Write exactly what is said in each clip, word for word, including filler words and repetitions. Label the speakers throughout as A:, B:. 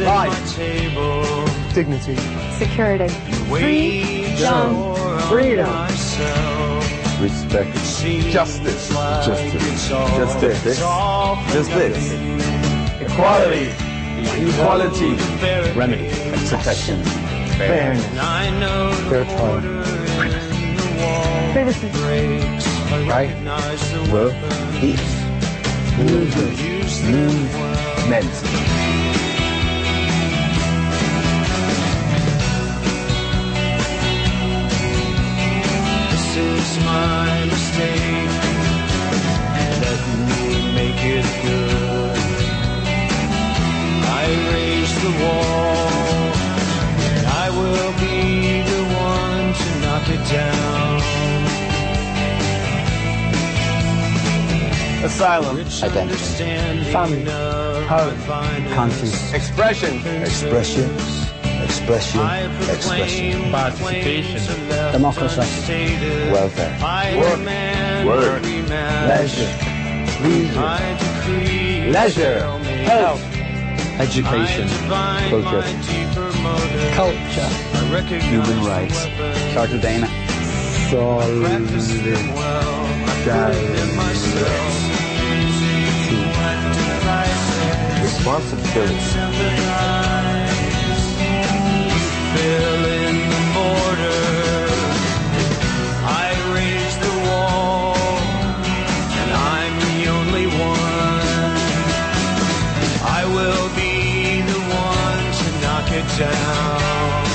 A: Life.
B: Dignity.
C: Security.
B: Freedom. Freedom.
A: Respect. Justice. Justice. Justice. Justice. Equality. Equality.
D: Remedy.
A: Protection.
B: Fairness.
A: Fair trial.
C: Privacy.
A: Right. Well. Peace. Movement. Movement.
E: This is my mistake. Let me make it good. I raised the wall, and I will be the one to knock it down.
A: Asylum.
D: Identity.
B: Family. Home.
D: Conscience.
A: Expression.
F: Expression. Expression. Expression.
B: Participation.
D: Democracy.
F: Welfare.
A: Work. Work.
F: Leisure.
A: Leisure. Leisure. Health.
D: Education.
F: Culture.
B: Culture.
D: Human rights. Cartagena.
A: Responsibility.
E: Fill in the border. I raised the wall, and I'm the only one. I will be the one to knock it down.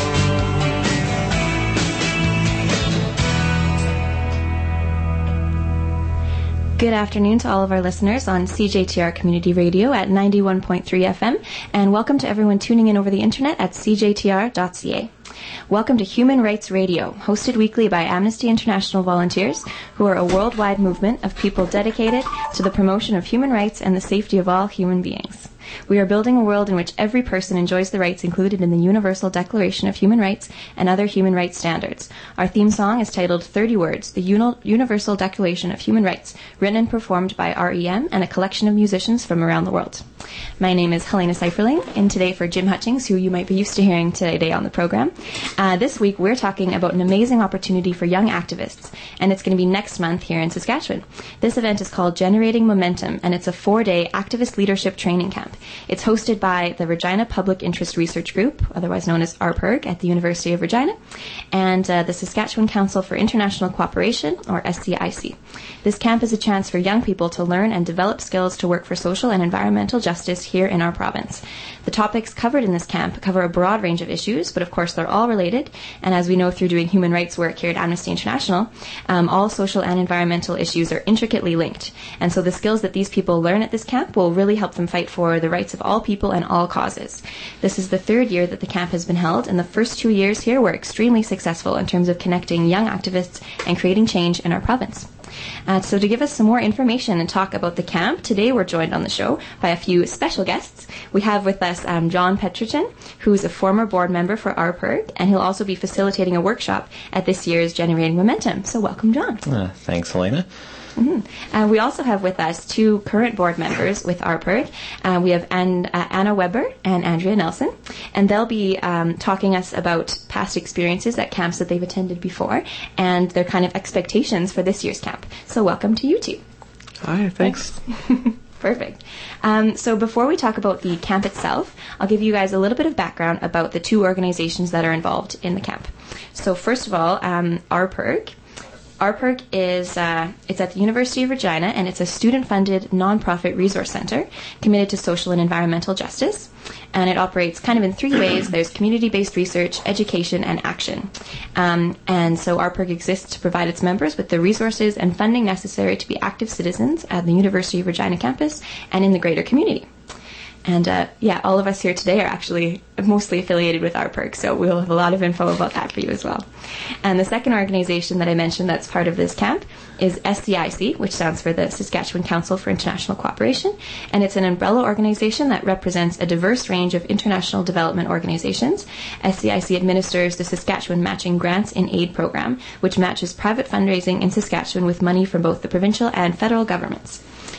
G: Good afternoon to all of our listeners on C J T R Community Radio at ninety-one point three F M, and welcome to everyone tuning in over the internet at c j t r dot c a. Welcome to Human Rights Radio, hosted weekly by Amnesty International volunteers, who are a worldwide movement of people dedicated to the promotion of human rights and the safety of all human beings. We are building a world in which every person enjoys the rights included in the Universal Declaration of Human Rights and other human rights standards. Our theme song is titled thirty words, the Uni- Universal Declaration of Human Rights, written and performed by R E M and a collection of musicians from around the world. My name is Helena Seiferling, and today for Jim Hutchings, who you might be used to hearing today on the program. Uh, this week we're talking about an amazing opportunity for young activists, and it's going to be next month here in Saskatchewan. This event is called Generating Momentum, and it's a four-day activist leadership training camp. It's hosted by the Regina Public Interest Research Group, otherwise known as R P R G, at the University of Regina, and uh, the Saskatchewan Council for International Cooperation, or S C I C. This camp is a chance for young people to learn and develop skills to work for social and environmental justice here in our province. The topics covered in this camp cover a broad range of issues, but of course they're all related, and as we know through doing human rights work here at Amnesty International, um, all social and environmental issues are intricately linked. And so the skills that these people learn at this camp will really help them fight for the rights of all people and all causes. This is the third year that the camp has been held, and the first two years here were extremely successful in terms of connecting young activists and creating change in our province. Uh, so to give us some more information and talk about the camp, today we're joined on the show by a few special guests. We have with us um, John Petrichin, who's a former board member for R P R G, and he'll also be facilitating a workshop at this year's Generating Momentum. So welcome, John.
D: Uh, thanks, Helena.
G: Mm-hmm. Uh, we also have with us two current board members with R P R G. Uh, we have Ann, uh, Anna Weber and Andrea Nelson, and they'll be um, talking us about past experiences at camps that they've attended before and their kind of expectations for this year's camp. So welcome to you two.
B: Hi, thanks.
G: Perfect. Um, so before we talk about the camp itself, I'll give you guys a little bit of background about the two organizations that are involved in the camp. So first of all, um, R P R G. R P R G is uh, it's at the University of Regina, and it's a student-funded non-profit resource center committed to social and environmental justice. And it operates kind of in three ways. There's community-based research, education, and action. Um, and so R P R G exists to provide its members with the resources and funding necessary to be active citizens at the University of Regina campus and in the greater community. And uh, yeah, all of us here today are actually mostly affiliated with R P R G, so we'll have a lot of info about that for you as well. And the second organization that I mentioned that's part of this camp is S C I C, which stands for the Saskatchewan Council for International Cooperation, and it's an umbrella organization that represents a diverse range of international development organizations. S C I C administers the Saskatchewan Matching Grants in Aid program, which matches private fundraising in Saskatchewan with money from both the provincial and federal governments.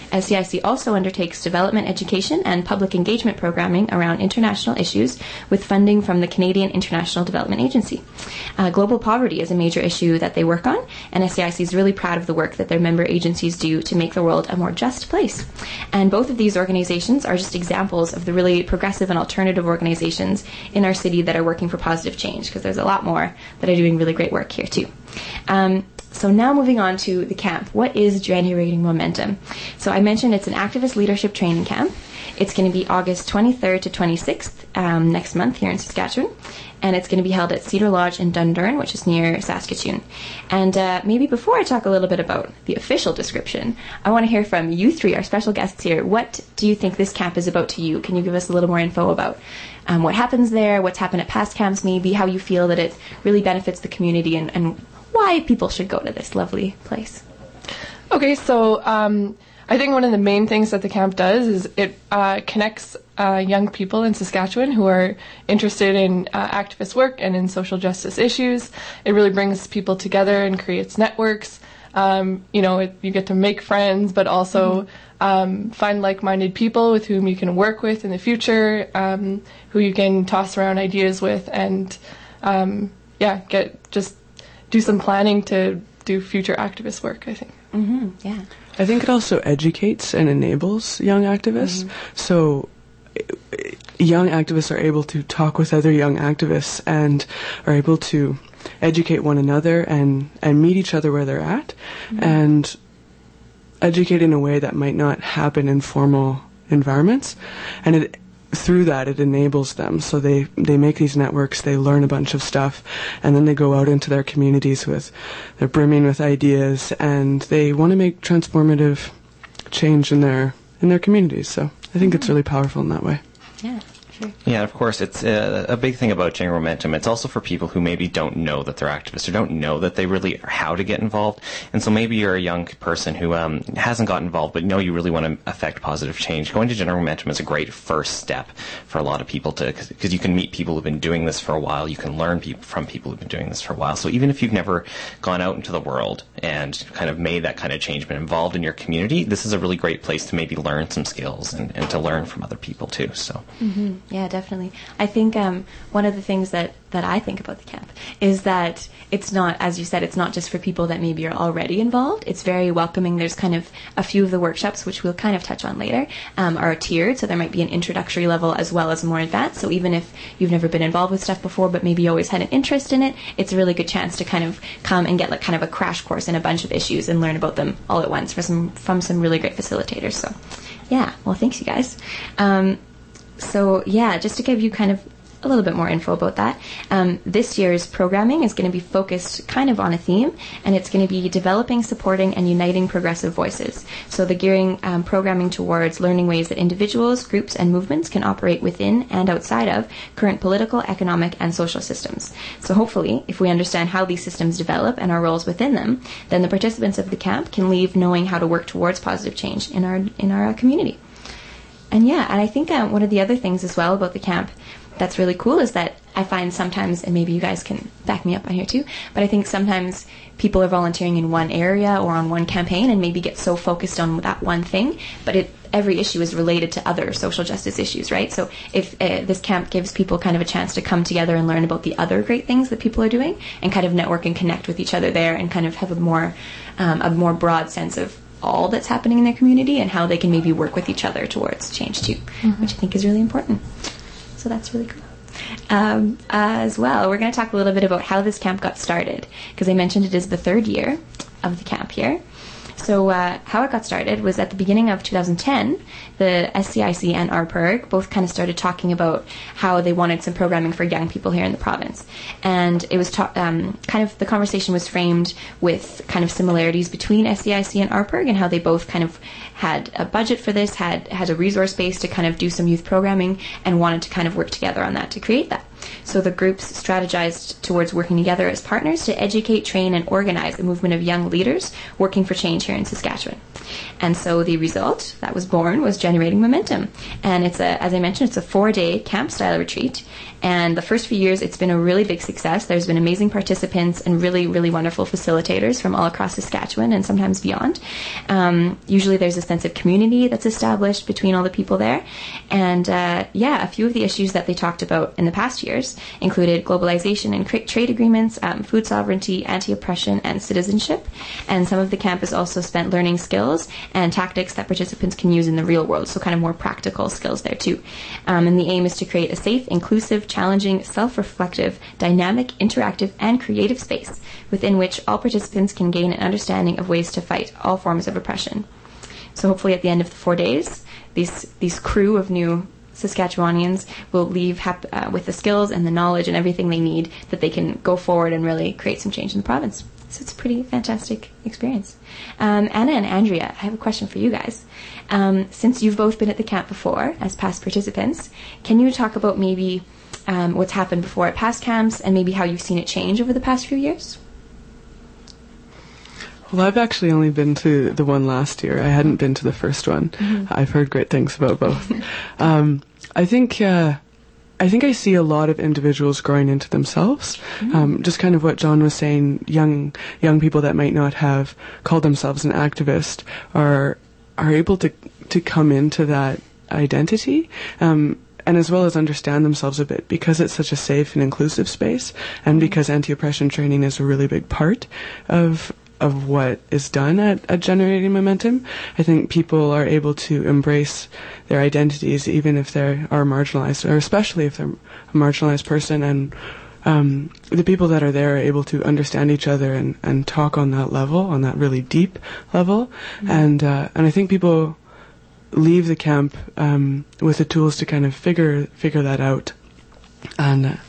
G: S C I C also undertakes development education and public engagement programming around international issues with funding from the Canadian International Development Agency. Uh, global poverty is a major issue that they work on, and S C I C is really proud of the work that their member agencies do to make the world a more just place. And both of these organizations are just examples of the really progressive and alternative organizations in our city that are working for positive change, because there's a lot more that are doing really great work here too. Um, So now moving on to the camp. What is Generating Momentum? So I mentioned it's an activist leadership training camp. It's going to be August twenty-third to twenty-sixth um, next month here in Saskatchewan. And it's going to be held at Cedar Lodge in Dundurn, which is near Saskatoon. And uh, maybe before I talk a little bit about the official description, I want to hear from you three, our special guests here. What do you think this camp is about to you? Can you give us a little more info about um, what happens there, what's happened at past camps maybe, how you feel that it really benefits the community, and, and why people should go to this lovely place?
C: Okay, so um, I think one of the main things that the camp does is it uh, connects uh, young people in Saskatchewan who are interested in uh, activist work and in social justice issues. It really brings people together and creates networks. Um, you know, it, you get to make friends, but also mm-hmm. um, find like-minded people with whom you can work with in the future, um, who you can toss around ideas with, and um, yeah, get just do some planning to do future activist work, I think.
G: Mm-hmm. Yeah.
B: I think it also educates and enables young activists. Mm-hmm. So young activists are able to talk with other young activists and are able to educate one another and, and meet each other where they're at, mm-hmm. and educate in a way that might not happen in formal environments. And it through that, it enables them. So they, they make these networks, they learn a bunch of stuff, and then they go out into their communities with, they're brimming with ideas, and they want to make transformative change in their in their communities. So I think mm-hmm. it's really powerful in that way.
G: Yeah. Sure.
D: Yeah, of course, it's a, a big thing about Generating Momentum. It's also for people who maybe don't know that they're activists or don't know that they really are how to get involved. And so maybe you're a young person who um, hasn't gotten involved, but know you really want to affect positive change. Going to Generating Momentum is a great first step for a lot of people to, because you can meet people who've been doing this for a while. You can learn pe- from people who've been doing this for a while. So even if you've never gone out into the world and kind of made that kind of change, been involved in your community, this is a really great place to maybe learn some skills and, and to learn from other people too. So.
G: Mm-hmm. Yeah, definitely. I think um, one of the things that, that I think about the camp is that it's not, as you said, it's not just for people that maybe are already involved. It's very welcoming. There's kind of a few of the workshops, which we'll kind of touch on later, um, are tiered. So there might be an introductory level as well as more advanced. So even if you've never been involved with stuff before, but maybe you always had an interest in it, it's a really good chance to kind of come and get like kind of a crash course in a bunch of issues and learn about them all at once from some, from some really great facilitators. So yeah, well, thanks you guys. Um, So, yeah, just to give you kind of a little bit more info about that, um, this year's programming is going to be focused kind of on a theme, and it's going to be developing, supporting, and uniting progressive voices. So the gearing um, programming towards learning ways that individuals, groups, and movements can operate within and outside of current political, economic, and social systems. So hopefully, if we understand how these systems develop and our roles within them, then the participants of the camp can leave knowing how to work towards positive change in our in our uh, community. And yeah, and I think um, one of the other things as well about the camp that's really cool is that I find sometimes, and maybe you guys can back me up on here too, but I think sometimes people are volunteering in one area or on one campaign and maybe get so focused on that one thing, but it every issue is related to other social justice issues, right? So if uh, this camp gives people kind of a chance to come together and learn about the other great things that people are doing and kind of network and connect with each other there and kind of have a more um, a more broad sense of all that's happening in their community and how they can maybe work with each other towards change too, mm-hmm. which I think is really important. So that's really cool. Um, as well, we're going to talk a little bit about how this camp got started, because I mentioned it is the third year of the camp here. So uh, how it got started was at the beginning of two thousand ten, the S C I C and R P R G both kind of started talking about how they wanted some programming for young people here in the province. And it was ta- um, kind of, the conversation was framed with kind of similarities between S C I C and R P R G and how they both kind of had a budget for this, had, had a resource base to kind of do some youth programming and wanted to kind of work together on that to create that. So the groups strategized towards working together as partners to educate, train, and organize a movement of young leaders working for change here in Saskatchewan. And so the result that was born was Generating Momentum. And it's a, as I mentioned, it's a four-day camp-style retreat. And the first few years, it's been a really big success. There's been amazing participants and really, really wonderful facilitators from all across Saskatchewan and sometimes beyond. Um, usually there's a sense of community that's established between all the people there. And uh, yeah, a few of the issues that they talked about in the past years included globalization and cra- trade agreements, um, food sovereignty, anti-oppression, and citizenship. And some of the camp is also spent learning skills and tactics that participants can use in the real world, so kind of more practical skills there too. Um, and the aim is to create a safe, inclusive, challenging, self-reflective, dynamic, interactive, and creative space within which all participants can gain an understanding of ways to fight all forms of oppression. So hopefully at the end of the four days, these these crew of new Saskatchewanians will leave hap- uh, with the skills and the knowledge and everything they need that they can go forward and really create some change in the province. So it's a pretty fantastic experience. Um, Anna and Andrea, I have a question for you guys. Um, since you've both been at the camp before as past participants, can you talk about maybe um, what's happened before at past camps and maybe how you've seen it change over the past few years?
B: Well, I've actually only been to the one last year. I hadn't been to the first one. Mm-hmm. I've heard great things about both. um, I think uh, I think I see a lot of individuals growing into themselves. Mm-hmm. Um, just kind of what John was saying, young young people that might not have called themselves an activist are are able to to come into that identity. Um, and as well as understand themselves a bit, because it's such a safe and inclusive space, and because anti-oppression training is a really big part of of what is done at, at Generating Momentum. I think people are able to embrace their identities even if they are marginalized, or especially if they're a marginalized person, and um, the people that are there are able to understand each other and, and talk on that level, on that really deep level. Mm-hmm. And uh, and I think people leave the camp um, with the tools to kind of figure figure that out. And uh,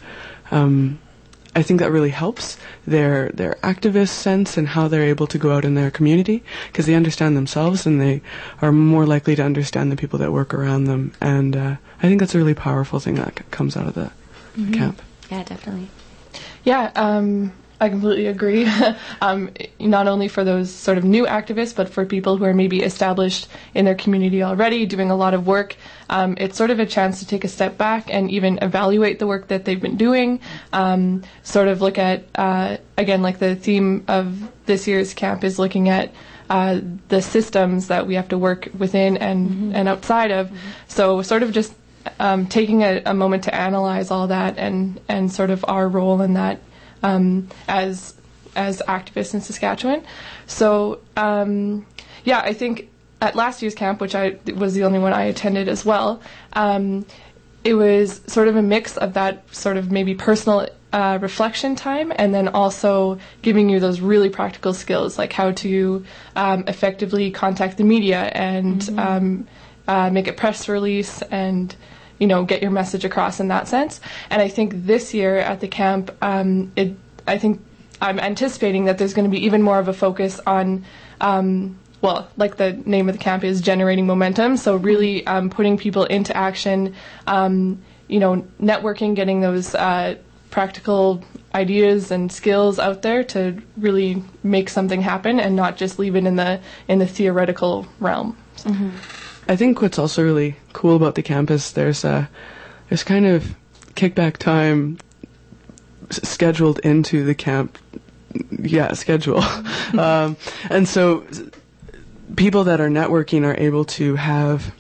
B: um I think that really helps their their activist sense and how they're able to go out in their community, because they understand themselves and they are more likely to understand the people that work around them. And uh, I think that's a really powerful thing that c- comes out of the, mm-hmm. the camp.
G: Yeah, definitely.
C: Yeah, um, I completely agree. um, not only for those sort of new activists, but for people who are maybe established in their community already, doing a lot of work. Um, it's sort of a chance to take a step back and even evaluate the work that they've been doing. Um, sort of look at, uh, again, like the theme of this year's camp is looking at uh, the systems that we have to work within and, mm-hmm. and outside of. Mm-hmm. So sort of just um, taking a, a moment to analyze all that and, and sort of our role in that um, as as activists in Saskatchewan. So, um, yeah, I think at last year's camp, which I was the only one I attended as well, um, it was sort of a mix of that sort of maybe personal uh, reflection time, and then also giving you those really practical skills, like how to um, effectively contact the media and mm-hmm. um, uh, make a press release and, you know, get your message across in that sense. And I think this year at the camp, um, it I think I'm anticipating that there's going to be even more of a focus on um, well, like the name of the camp is Generating Momentum, so really um, putting people into action, um, you know, networking, getting those uh, practical ideas and skills out there to really make something happen and not just leave it in the in the theoretical realm. So.
B: Mm-hmm. I think what's also really cool about the camp is there's a there's kind of kickback time s- scheduled into the camp. Yeah, schedule. um, and so people that are networking are able to have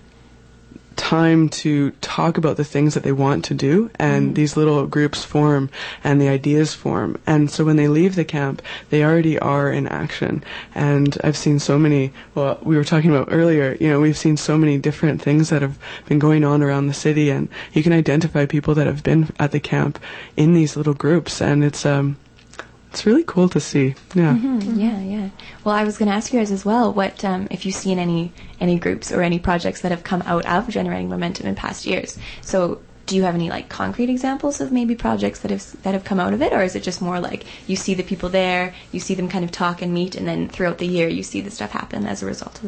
B: time to talk about the things that they want to do, and mm. these little groups form and the ideas form. And so when they leave the camp, they already are in action. And I've seen so many, well, we were talking about earlier, you know, we've seen so many different things that have been going on around the city, and you can identify people that have been at the camp in these little groups, and it's, um, it's really cool to see. Yeah.
G: Mm-hmm. Yeah, yeah. Well, I was going to ask you guys as well, what um, if you've seen any any groups or any projects that have come out of Generating Momentum in past years. So, do you have any like concrete examples of maybe projects that have that have come out of it, or is it just more like you see the people there, you see them kind of talk and meet, and then throughout the year you see the stuff happen as a result of that?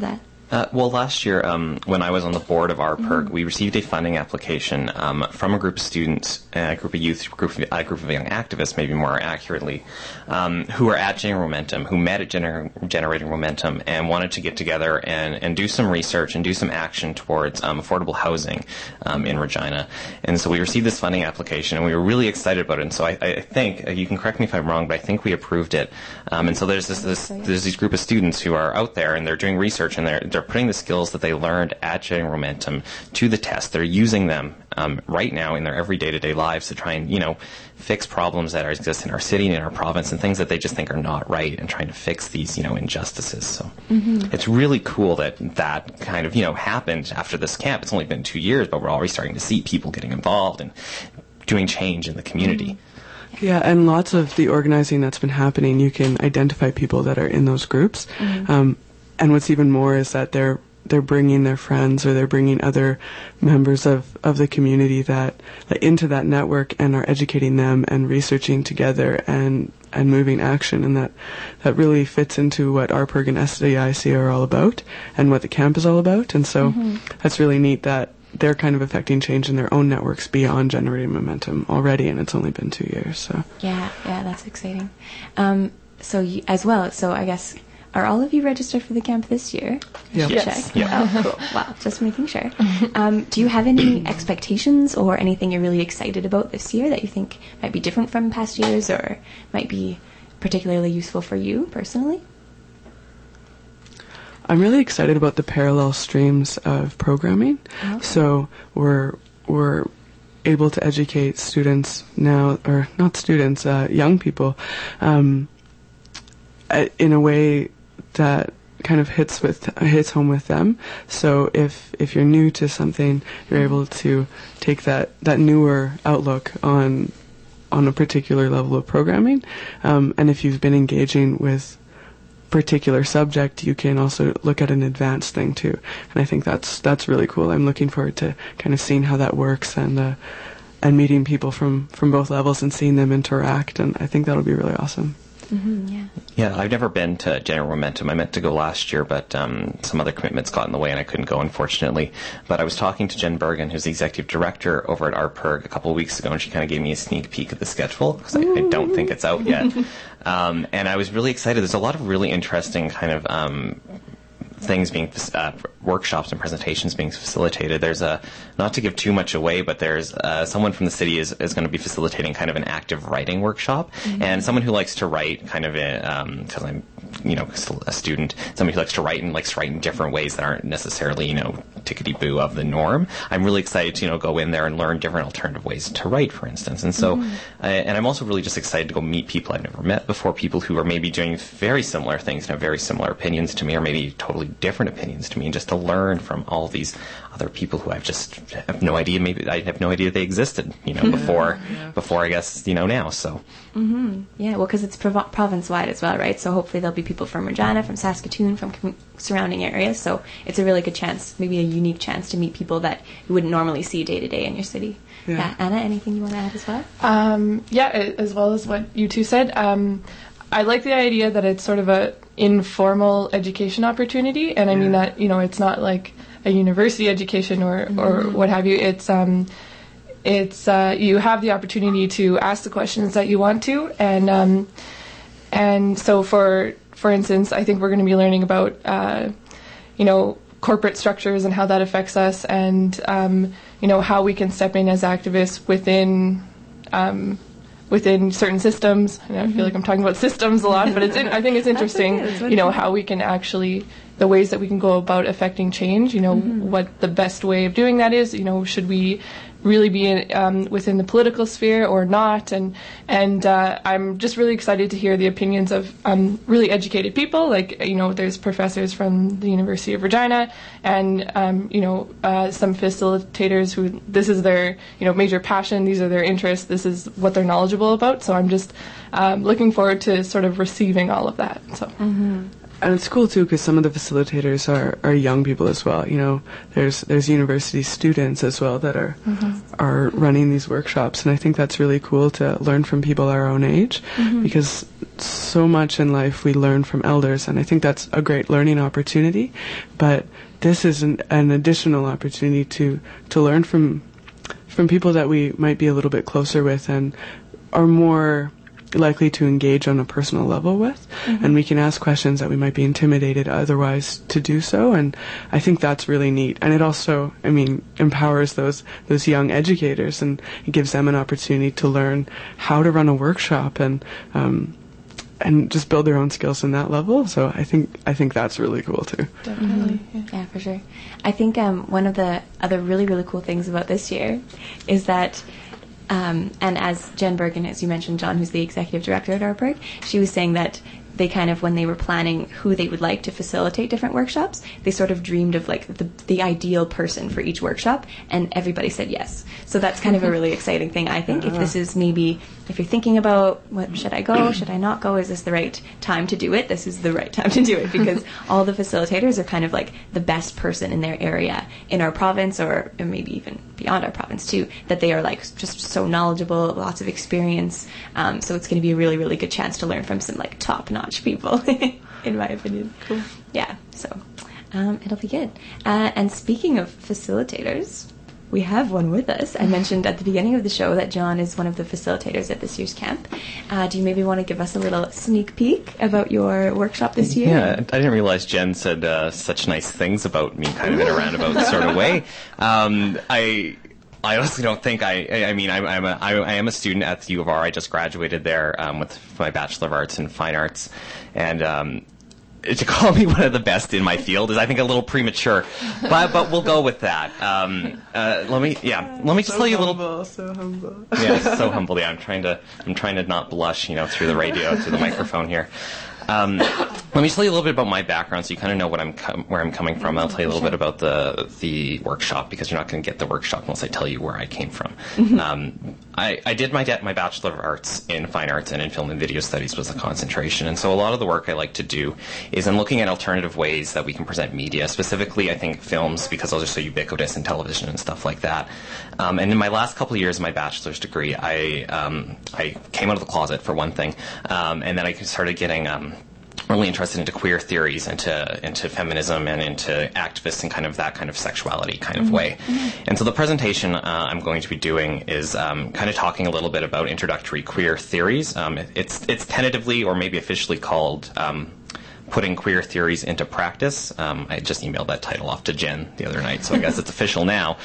D: Uh, well, last year, um, when I was on the board of our P E R G, we received a funding application um, from a group of students, a group of youth, group of, a group of young activists, maybe more accurately, um, who were at Generating Momentum, who met at Gener- Generating Momentum, and wanted to get together and, and do some research and do some action towards um, affordable housing um, in Regina. And so we received this funding application, and we were really excited about it. And so I, I think, uh, you can correct me if I'm wrong, but I think we approved it. Um, and so there's this, this there's these group of students who are out there, and they're doing research, and they're they're putting the skills that they learned at Generating Momentum to the test. They're using them um, right now in their every day-to-day lives to try and, you know, fix problems that are, exist in our city and in our province, and things that they just think are not right, and trying to fix these, you know, injustices. So mm-hmm. It's really cool that that kind of, you know, happened after this camp. It's only been two years, but we're already starting to see people getting involved and doing change in the community.
B: Mm-hmm. Yeah, and lots of the organizing that's been happening, you can identify people that are in those groups. Mm-hmm. Um, and what's even more is that they're they're bringing their friends, or they're bringing other members of, of the community that, that into that network, and are educating them and researching together and and moving action. And that, that really fits into what our P E R G and S D I C are all about, and what the camp is all about. And so mm-hmm. that's really neat that they're kind of affecting change in their own networks beyond Generating Momentum already, and it's only been two years. So
G: yeah, yeah, that's exciting. Um, so you, as well, so I guess, are all of you registered for the camp this year?
B: Yeah.
G: Yes.
D: Yeah.
G: Oh, cool. Wow, just making sure. Um, do you have any expectations or anything you're really excited about this year that you think might be different from past years, or might be particularly useful for you personally?
B: I'm really excited about the parallel streams of programming. Okay. So we're we're able to educate students now, or not students, uh, young people, um, in a way that kind of hits with hits home with them. So if if you're new to something, you're able to take that, that newer outlook on on a particular level of programming. Um, and if you've been engaging with particular subject, you can also look at an advanced thing too. And I think that's that's really cool. I'm looking forward to kind of seeing how that works, and uh, and meeting people from, from both levels and seeing them interact. And I think that'll be really awesome.
G: Mm-hmm, yeah.
D: Yeah, I've never been to Generating Momentum. I meant to go last year, but um, some other commitments got in the way, and I couldn't go, unfortunately. But I was talking to Jen Bergen, who's the executive director over at our P E R G, a couple of weeks ago, and she kind of gave me a sneak peek at the schedule, because I, I don't think it's out yet. um, and I was really excited. There's a lot of really interesting kind of um, things being, uh, workshops and presentations being facilitated. There's a, not to give too much away, but there's uh, someone from the city is, is going to be facilitating kind of an active writing workshop, mm-hmm. and someone who likes to write kind of, because um, I'm, you know, still a student, somebody who likes to write and likes to write in different ways that aren't necessarily, you know, tickety-boo of the norm. I'm really excited to, you know, go in there and learn different alternative ways to write, for instance. And so, mm-hmm. uh, and I'm also really just excited to go meet people I've never met before, people who are maybe doing very similar things and have very similar opinions to me, or maybe totally different opinions to me, and just to learn from all these other people who I've just have no idea, maybe I have no idea they existed, you know, before, yeah. before I guess, you know, now, so.
G: Mm-hmm. Yeah, well, because it's prov- province-wide as well, right? So hopefully there'll be people from Regina, from Saskatoon, from com- surrounding areas, so it's a really good chance, maybe a unique chance to meet people that you wouldn't normally see day-to-day in your city. Yeah. yeah. Anna, anything you want to add as well?
C: Um, yeah, as well as what you two said. Um, I like the idea that it's sort of a informal education opportunity, and I yeah. mean that, you know, it's not like a university education or, mm-hmm. or what have you. It's um, it's uh, you have the opportunity to ask the questions that you want to, and um, and so for for instance, I think we're going to be learning about uh, you know, corporate structures and how that affects us, and um, you know, how we can step in as activists within um, within certain systems. And I feel like I'm talking about systems a lot, but it's in, I think it's interesting, okay, you know, how we can actually, the ways that we can go about affecting change, you know, mm-hmm. what the best way of doing that is, you know, should we really be in, um, within the political sphere or not, and and uh, I'm just really excited to hear the opinions of um, really educated people, like, you know, there's professors from the University of Regina, and um, you know, uh, some facilitators who this is their, you know, major passion, these are their interests, this is what they're knowledgeable about, so I'm just um, looking forward to sort of receiving all of that. So. Mm-hmm.
B: And it's cool too, because some of the facilitators are, are young people as well. You know, there's there's university students as well that are mm-hmm. are running these workshops, and I think that's really cool to learn from people our own age, mm-hmm. because so much in life we learn from elders, and I think that's a great learning opportunity. But this is an, an additional opportunity to, to learn from from people that we might be a little bit closer with and are more likely to engage on a personal level with, mm-hmm. and we can ask questions that we might be intimidated otherwise to do so, and I think that's really neat. And it also, I mean, empowers those those young educators, and it gives them an opportunity to learn how to run a workshop and um, and just build their own skills in that level. So I think I think that's really cool too.
C: Definitely.
G: Mm-hmm. Yeah. yeah, for sure. I think um, one of the other really, really cool things about this year is that Um, and as Jen Bergen, as you mentioned, John, who's the executive director at our park, she was saying that they kind of, when they were planning who they would like to facilitate different workshops, they sort of dreamed of like the, the ideal person for each workshop, and everybody said yes. So that's kind of a really exciting thing, I think. If this is maybe, if you're thinking about, what should I go, should I not go, is this the right time to do it? This is the right time to do it, because all the facilitators are kind of like the best person in their area in our province, or, or maybe even beyond our province too, that they are like just so knowledgeable, lots of experience. Um, so it's going to be a really, really good chance to learn from some like top-notch people, in my opinion. Cool. Yeah, so um, it'll be good. Uh, and speaking of facilitators, we have one with us. I mentioned at the beginning of the show that John is one of the facilitators at this year's camp. Uh, do you maybe want to give us a little sneak peek about your workshop this year?
D: Yeah, I didn't realize Jen said uh, such nice things about me, kind of in a roundabout sort of way. Um, I... I honestly don't think I. I mean, I'm, I'm a, I, I am a student at the U of R. I just graduated there um, with my Bachelor of Arts in Fine Arts, and um, to call me one of the best in my field is, I think, a little premature. But but we'll go with that. Um, uh, let me yeah. Let me just
B: so
D: tell you a
B: humble,
D: little.
B: So humble.
D: Yeah, so humble. Yeah, I'm trying to. I'm trying to not blush, you know, through the radio, through the microphone here. Um, let me tell you a little bit about my background, so you kind of know what I'm com- where I'm coming from. I'll tell you a little bit about the the workshop, because you're not going to get the workshop unless I tell you where I came from. Mm-hmm. Um, I, I did my de- my Bachelor of Arts in Fine Arts, and in Film and Video Studies was the concentration. And so a lot of the work I like to do is in looking at alternative ways that we can present media, specifically I think films, because those are so ubiquitous in television and stuff like that. Um, and in my last couple of years of my bachelor's degree, I um, I came out of the closet, for one thing, um, and then I started getting um, really interested into queer theories, into into feminism, and into activists and kind of that kind of sexuality kind of mm-hmm. way. Mm-hmm. And so the presentation uh, I'm going to be doing is um, kind of talking a little bit about introductory queer theories. Um, it, it's it's tentatively, or maybe officially, called Um, Putting Queer Theories into Practice. Um, I just emailed that title off to Jen the other night, so I guess it's official now.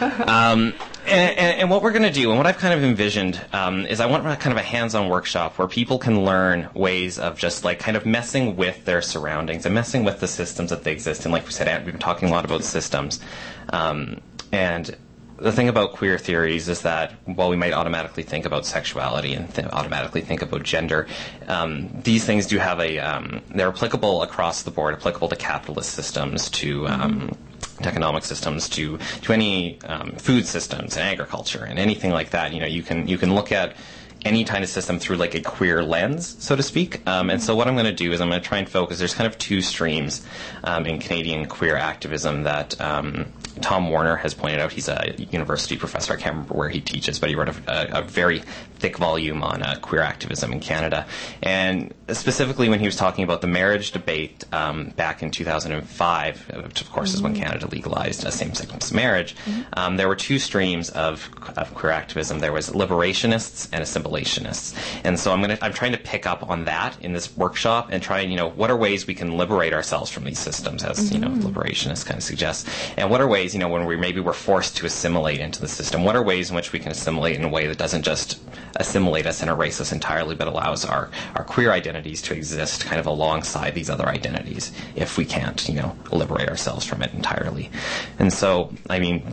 D: Um, and, and, and what we're going to do, and what I've kind of envisioned, um, is I want kind of a hands-on workshop where people can learn ways of just like kind of messing with their surroundings and messing with the systems that they exist in. Like we said, we've been talking a lot about systems. Um, and the thing about queer theories is that while we might automatically think about sexuality and th- automatically think about gender, um, these things do have a, um, they're applicable across the board, applicable to capitalist systems, to, um, mm-hmm. to economic systems, to, to any um, food systems and agriculture and anything like that. You know, you can, you can look at any kind of system through like a queer lens, so to speak. Um, and so what I'm going to do is I'm going to try and focus, there's kind of two streams um, in Canadian queer activism that um, Tom Warner has pointed out. He's a university professor. I can't remember where he teaches, but he wrote a, a, a very thick volume on uh, queer activism in Canada. And specifically when he was talking about the marriage debate um, back in two thousand five, which of course mm-hmm. is when Canada legalized uh, same-sex marriage, mm-hmm. um, there were two streams of, of queer activism. There was liberationists and assimilationists. And so I'm going to, I'm trying to pick up on that in this workshop and try and, you know, what are ways we can liberate ourselves from these systems, as, mm-hmm. you know, liberationists kind of suggest. And what are ways, you know, when we maybe we're forced to assimilate into the system, what are ways in which we can assimilate in a way that doesn't just assimilate us and erase us entirely, but allows our, our queer identities to exist kind of alongside these other identities if we can't, you know, liberate ourselves from it entirely. And so, I mean,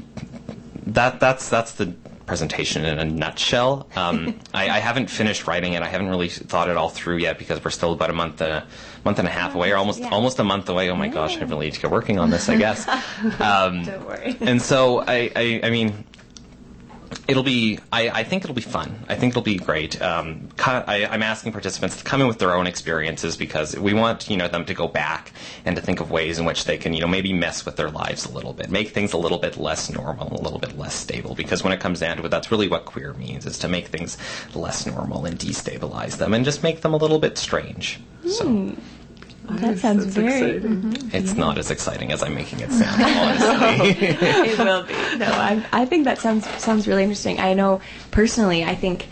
D: that that's that's the presentation in a nutshell. Um, I, I haven't finished writing it. I haven't really thought it all through yet, because we're still about a month, a month and a half away, or almost yeah. almost a month away. Oh my yeah. gosh, I really need to get working on this, I guess. Um,
G: Don't worry.
D: And so, I, I, I mean, It'll be, I, I think it'll be fun. I think it'll be great. Um, I, I'm asking participants to come in with their own experiences because we want, you know, them to go back and to think of ways in which they can, you know, maybe mess with their lives a little bit, make things a little bit less normal, a little bit less stable. Because when it comes down to it, that's really what queer means, is to make things less normal and destabilize them and just make them a little bit strange.
G: Mm.
D: So.
G: Well, that sounds
B: That's
G: very...
B: exciting.
D: It's yeah. not as exciting as I'm making it sound, honestly.
G: It will be. No, I, I think that sounds sounds really interesting. I know, personally, I think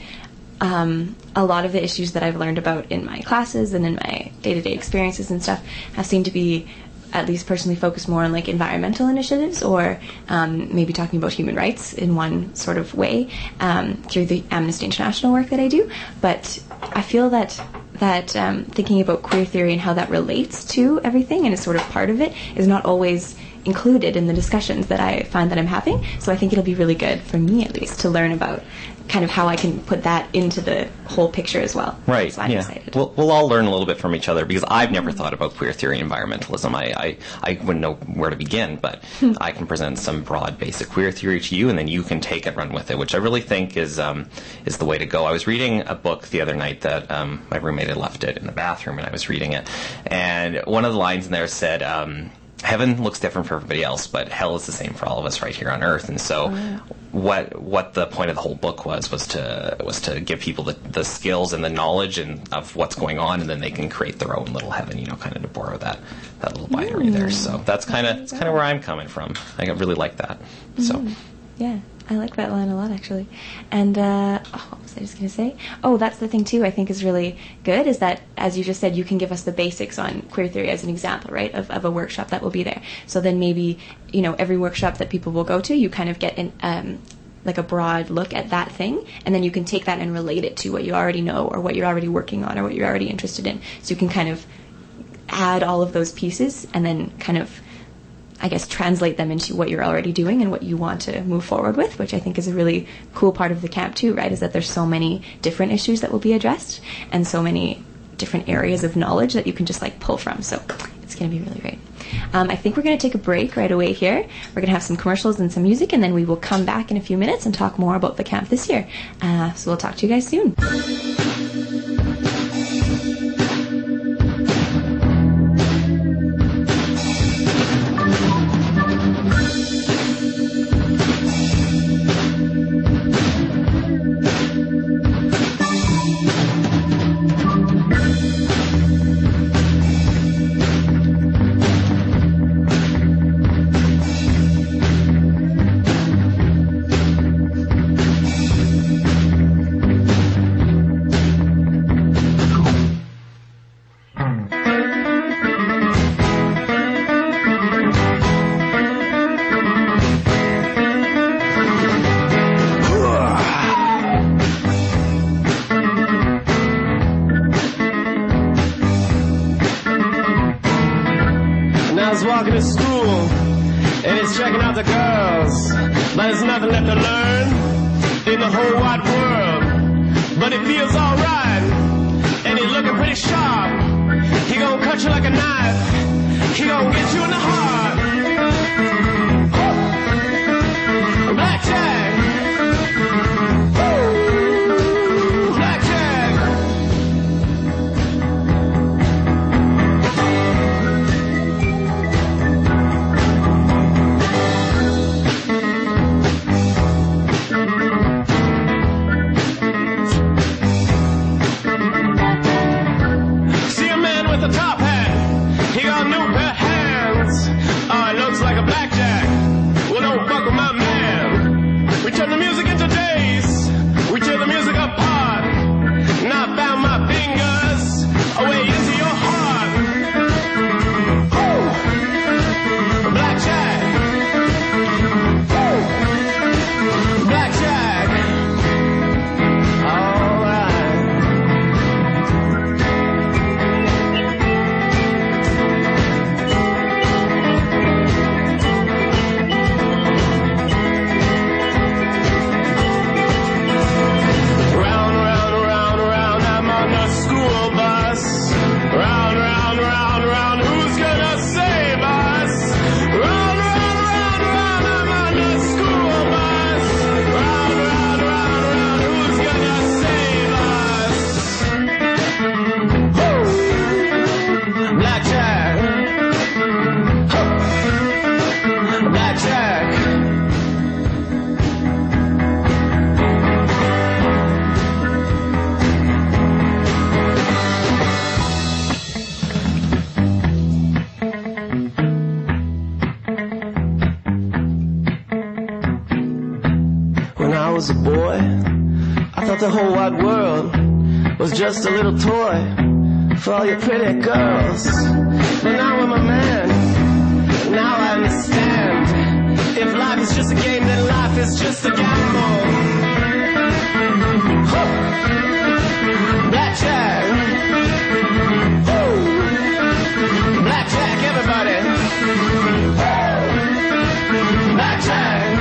G: um, a lot of the issues that I've learned about in my classes and in my day-to-day experiences and stuff have seemed to be, at least personally, focused more on like environmental initiatives or um, maybe talking about human rights in one sort of way um, through the Amnesty International work that I do. But I feel that that um, thinking about queer theory and how that relates to everything and is sort of part of it is not always included in the discussions that I find that I'm having. So I think it'll be really good, for me at least, to learn about kind of how I can put that into the whole picture as well.
D: Right,
G: so I'm
D: yeah.
G: excited.
D: We'll, we'll all learn a little bit from each other because I've never thought about queer theory and environmentalism. I, I, I wouldn't know where to begin, but I can present some broad, basic queer theory to you, and then you can take it, run with it, which I really think is um, is the way to go. I was reading a book the other night that um, my roommate had left it in the bathroom, and I was reading it, and one of the lines in there said, um, heaven looks different for everybody else, but hell is the same for all of us right here on Earth. And so, oh, yeah. what what the point of the whole book was was to was to give people the, the skills and the knowledge and of what's going on, and then they can create their own little heaven. You know, kind of to borrow that that little binary mm. there. So that's kind of that's kind of where I'm coming from. I really like that.
G: Mm-hmm.
D: So,
G: yeah. I like that line a lot, actually. And, uh, oh, what was I just going to say? Oh, that's the thing, too, I think is really good, is that, as you just said, you can give us the basics on queer theory as an example, right, of, of a workshop that will be there. So then maybe, you know, every workshop that people will go to, you kind of get an, um, like a broad look at that thing, and then you can take that and relate it to what you already know or what you're already working on or what you're already interested in. So you can kind of add all of those pieces and then kind of, I guess, translate them into what you're already doing and what you want to move forward with, which I think is a really cool part of the camp too, right, is that there's so many different issues that will be addressed and so many different areas of knowledge that you can just like pull from. So it's going to be really great. Um, I think we're going to take a break right away here. We're going to have some commercials and some music, and then we will come back in a few minutes and talk more about the camp this year. Uh, so we'll talk to you guys soon.
E: walking to school and he's checking out the girls, but there's nothing left to learn in the whole wide world. But it feels alright, and he's looking pretty sharp. He gonna cut you like a knife, he gonna get you in the heart. Oh. Blackjack. Woo. Blackjack. See a man with a top hat, he got a new pair of hands. Uh, was a boy, I thought the whole wide world was just a little toy for all your pretty girls. But now I'm a man, now I understand. If life is just a game, then life is just a gamble. Huh. Blackjack. Oh. Blackjack, everybody. Oh. Blackjack.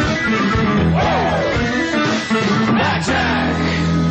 E: Oh. Blackjack.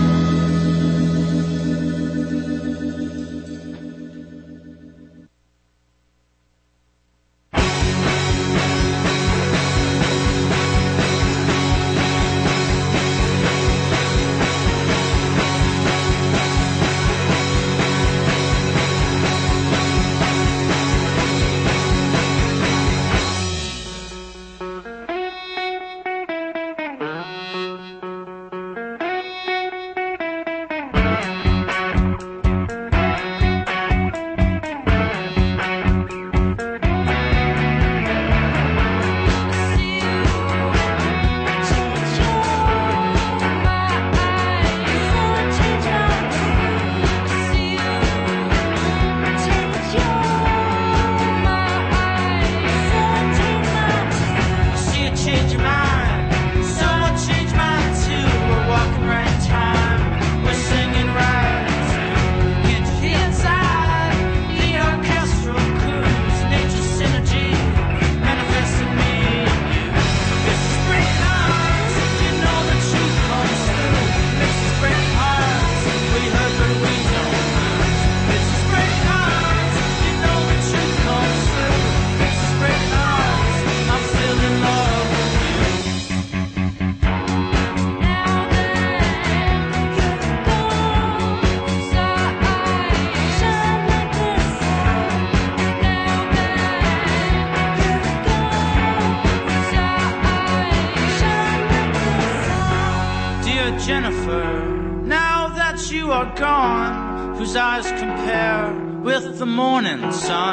H: With the morning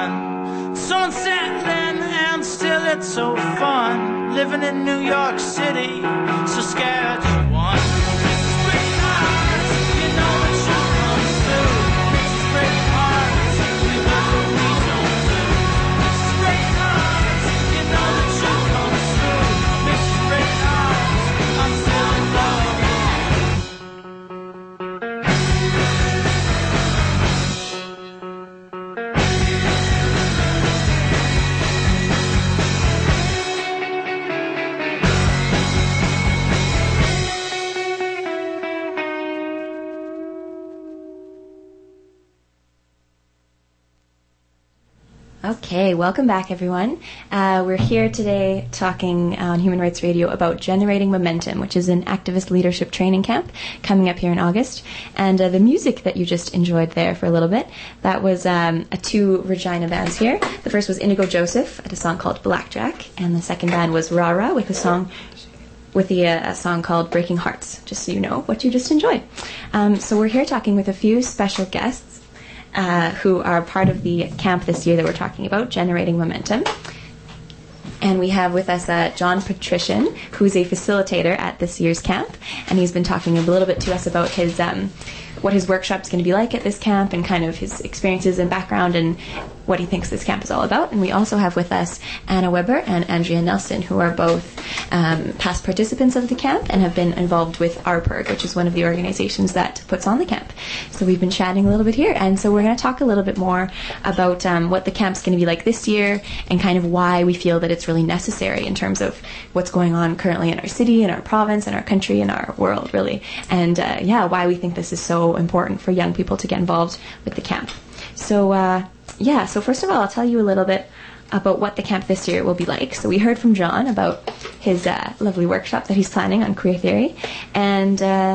H: sun, sunsetting, and still it's so fun living in New York City, Saskatchewan. Spring nights, you know it sure comes through. Spring hearts, we hope that we don't lose. Spring nights, you know it sure comes through. Spring nights, I'm still in love.
G: Okay, welcome back, everyone. Uh, we're here today talking on Human Rights Radio about Generating Momentum, which is an activist leadership training camp coming up here in August. And uh, the music that you just enjoyed there for a little bit, that was um, a two Regina bands here. The first was Indigo Joseph at a song called Blackjack, and the second band was Rara with a song with the, uh, a song called Breaking Hearts, just so you know what you just enjoyed. Um, so we're here talking with a few special guests Uh, who are part of the camp this year that we're talking about, Generating Momentum. And we have with us uh, John Patrician, who's a facilitator at this year's camp, and he's been talking a little bit to us about his um, what his workshop's going to be like at this camp and kind of his experiences and background and what he thinks this camp is all about. And we also have with us Anna Weber and Andrea Nelson, who are both um, past participants of the camp and have been involved with R P E R G, which is one of the organizations that puts on the camp. So we've been chatting a little bit here, and so we're going to talk a little bit more about um, what the camp's going to be like this year and kind of why we feel that it's really necessary in terms of what's going on currently in our city, in our province, in our country, in our world, really. And uh, yeah, why we think this is so important for young people to get involved with the camp. So uh, yeah, so first of all, I'll tell you a little bit about what the camp this year will be like. So we heard from John about his uh, lovely workshop that he's planning on queer theory, and uh,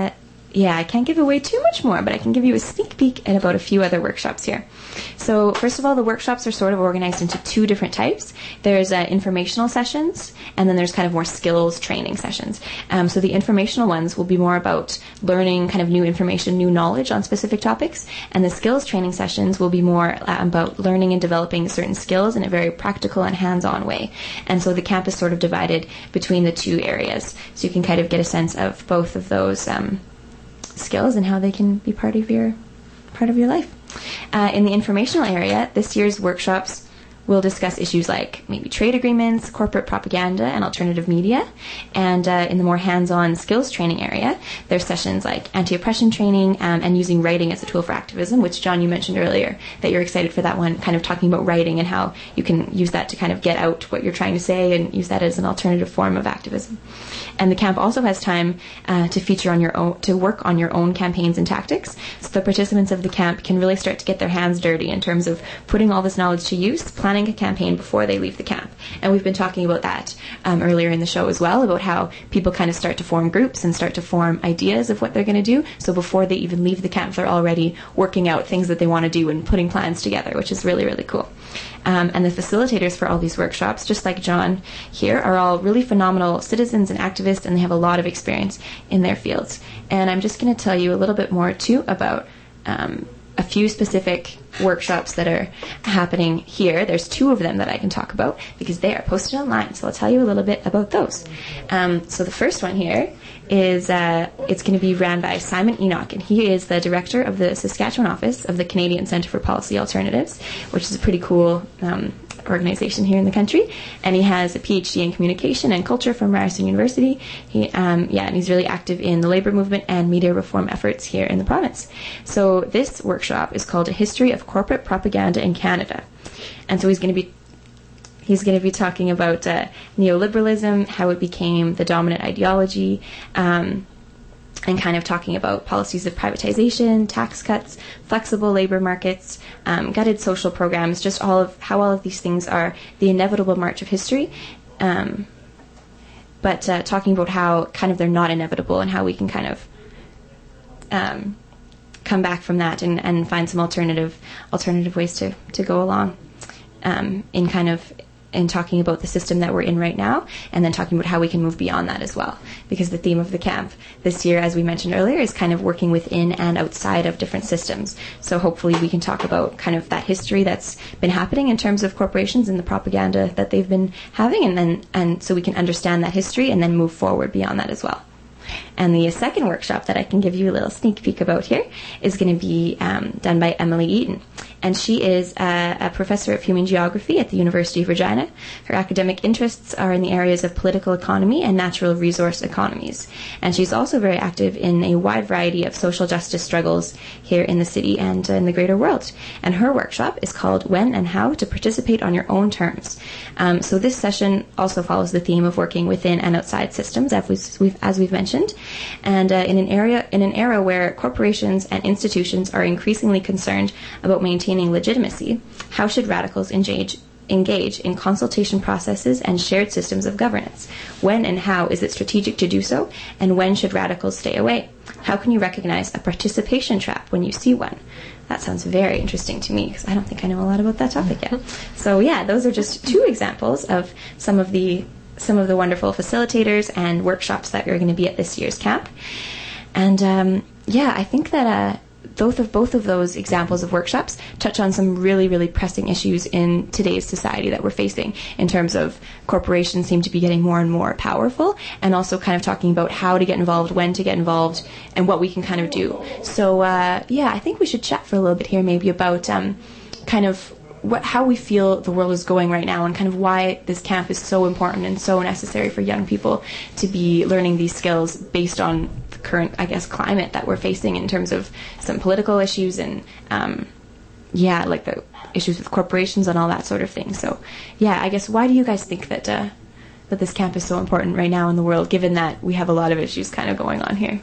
G: yeah, I can't give away too much more, but I can give you a sneak peek at about a few other workshops here. So first of all, the workshops are sort of organized into two different types. There's uh, informational sessions, and then there's kind of more skills training sessions. Um, so the informational ones will be more about learning kind of new information, new knowledge on specific topics, and the skills training sessions will be more uh, about learning and developing certain skills in a very practical and hands-on way. And so the camp is sort of divided between the two areas, so you can kind of get a sense of both of those um, skills and how they can be part of your part of your life. Uh, in the informational area, this year's workshops will discuss issues like maybe trade agreements, corporate propaganda, and alternative media. And uh, in the more hands-on skills training area, there's sessions like anti-oppression training um, and using writing as a tool for activism, which, John, you mentioned earlier that you're excited for that one, kind of talking about writing and how you can use that to kind of get out what you're trying to say and use that as an alternative form of activism. And the camp also has time uh, to feature on your own, to work on your own campaigns and tactics. So the participants of the camp can really start to get their hands dirty in terms of putting all this knowledge to use, planning a campaign before they leave the camp. And we've been talking about that um, earlier in the show as well, about how people kind of start to form groups and start to form ideas of what they're going to do. So before they even leave the camp, they're already working out things that they want to do and putting plans together, which is really, really cool. Um, and the facilitators for all these workshops, just like John here, are all really phenomenal citizens and activists, and they have a lot of experience in their fields. And I'm just going to tell you a little bit more, too, about um, a few specific workshops that are happening here. There's two of them that I can talk about because they are posted online, so I'll tell you a little bit about those. Um, so the first one here is uh, it's going to be ran by Simon Enoch, and he is the director of the Saskatchewan office of the Canadian Centre for Policy Alternatives, which is a pretty cool um, organization here in the country. And he has a P H D in communication and culture from Ryerson University. He, um, yeah, and he's really active in the labor movement and media reform efforts here in the province. So this workshop is called A History of Corporate Propaganda in Canada. And so he's going to be He's going to be talking about uh, neoliberalism, how it became the dominant ideology, um, and kind of talking about policies of privatization, tax cuts, flexible labor markets, um, gutted social programs, just all of how all of these things are the inevitable march of history. Um, but uh, talking about how kind of they're not inevitable and how we can kind of um, come back from that and, and find some alternative alternative ways to, to go along um, in kind of in talking about the system that we're in right now, and then talking about how we can move beyond that as well. Because the theme of the camp this year, as we mentioned earlier, is kind of working within and outside of different systems. So hopefully we can talk about kind of that history that's been happening in terms of corporations and the propaganda that they've been having, and then and so we can understand that history and then move forward beyond that as well. And the second workshop that I can give you a little sneak peek about here is going to be um, done by Emily Eaton. And she is a, a professor of human geography at the University of Regina. Her academic interests are in the areas of political economy and natural resource economies. And she's also very active in a wide variety of social justice struggles here in the city and uh, in the greater world. And her workshop is called When and How to Participate on Your Own Terms. Um, so this session also follows the theme of working within and outside systems, as we've, as we've mentioned. And uh, in an area in an era where corporations and institutions are increasingly concerned about maintaining legitimacy, how should radicals engage engage in consultation processes and shared systems of governance? When and how is it strategic to do so? And when should radicals stay away? How can you recognize a participation trap when you see one? That sounds very interesting to me because I don't think I know a lot about that topic yet. So yeah, those are just two examples of some of the some of the wonderful facilitators and workshops that are going to be at this year's camp. And um, yeah, I think that uh, both of both of those examples of workshops touch on some really, really pressing issues in today's society that we're facing in terms of corporations seem to be getting more and more powerful, and also kind of talking about how to get involved, when to get involved, and what we can kind of do. So uh, yeah, I think we should chat for a little bit here maybe about um, kind of what, how we feel the world is going right now, and kind of why this camp is so important and so necessary for young people to be learning these skills based on the current, I guess, climate that we're facing in terms of some political issues and, um, yeah, like the issues with corporations and all that sort of thing. So, yeah, I guess why do you guys think that uh, that this camp is so important right now in the world, given that we have a lot of issues kind of going on here?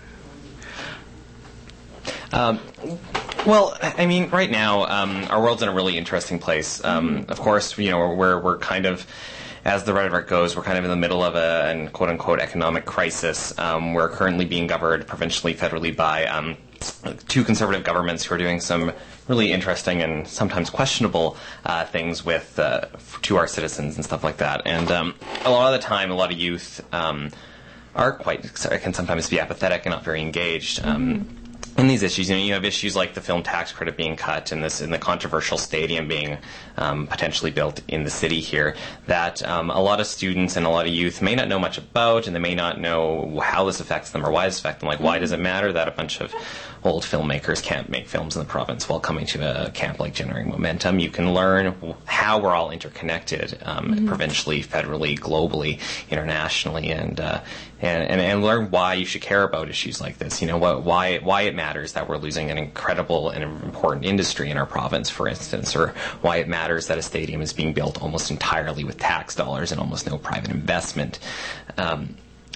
D: Um, well, I mean, right now, um, our world's in a really interesting place. Um, of course, you know, we're we're kind of as the rhetoric goes, we're kind of in the middle of a an quote-unquote economic crisis. Um, we're currently being governed provincially, federally by um, two conservative governments who are doing some really interesting and sometimes questionable uh, things with uh, to our citizens and stuff like that. And um, a lot of the time, a lot of youth um, are quite can sometimes be apathetic and not very engaged. Um, mm-hmm. In these issues, you know, you have issues like the film tax credit being cut and this, and the controversial stadium being um, potentially built in the city here, that um, a lot of students and a lot of youth may not know much about, and they may not know how this affects them or why this affects them. Like, why does it matter that a bunch of old filmmakers can't make films in the province while coming to a camp like Generating Momentum? You can learn how we're all interconnected um, mm-hmm. provincially, federally, globally, internationally, and, uh, and and and learn why you should care about issues like this. You know, what, why why it matters that we're losing an incredible and important industry in our province, for instance, or why it matters that a stadium is being built almost entirely with tax dollars and almost no private investment. Um,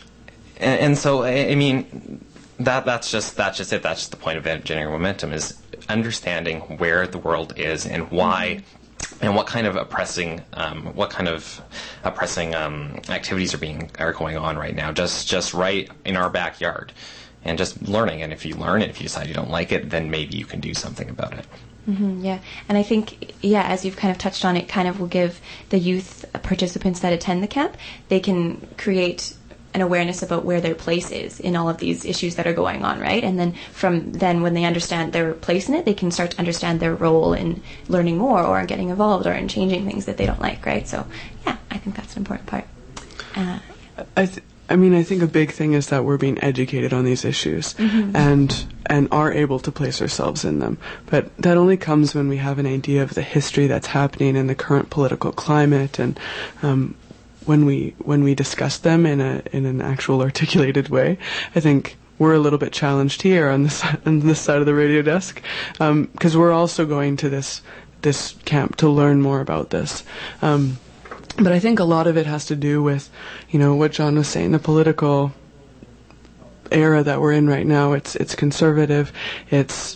D: and, and so, I, I mean. That that's just that's just it. That's just the point of Generating Momentum, is understanding where the world is and why, mm-hmm. and what kind of oppressing um, what kind of oppressing um, activities are being are going on right now. Just just right in our backyard, and just learning. And if you learn it, if you decide you don't like it, then maybe you can do something about it.
G: Mm-hmm, yeah, and I think, yeah, as you've kind of touched on, it kind of will give the youth participants that attend the camp, they can create an awareness about where their place is in all of these issues that are going on, right? And then from then, when they understand their place in it, they can start to understand their role in learning more or in getting involved or in changing things that they don't like, right? So, yeah, I think that's an important part. Uh,
B: I th- I mean, I think a big thing is that we're being educated on these issues mm-hmm. and and are able to place ourselves in them. But that only comes when we have an idea of the history that's happening in the current political climate, and um, when we when we discuss them in a in an actual articulated way. I think we're a little bit challenged here on this on this side of the radio desk, because um, we're also going to this this camp to learn more about this. Um, but I think a lot of it has to do with, you know, what John was saying, the political era that we're in right now. It's it's conservative. It's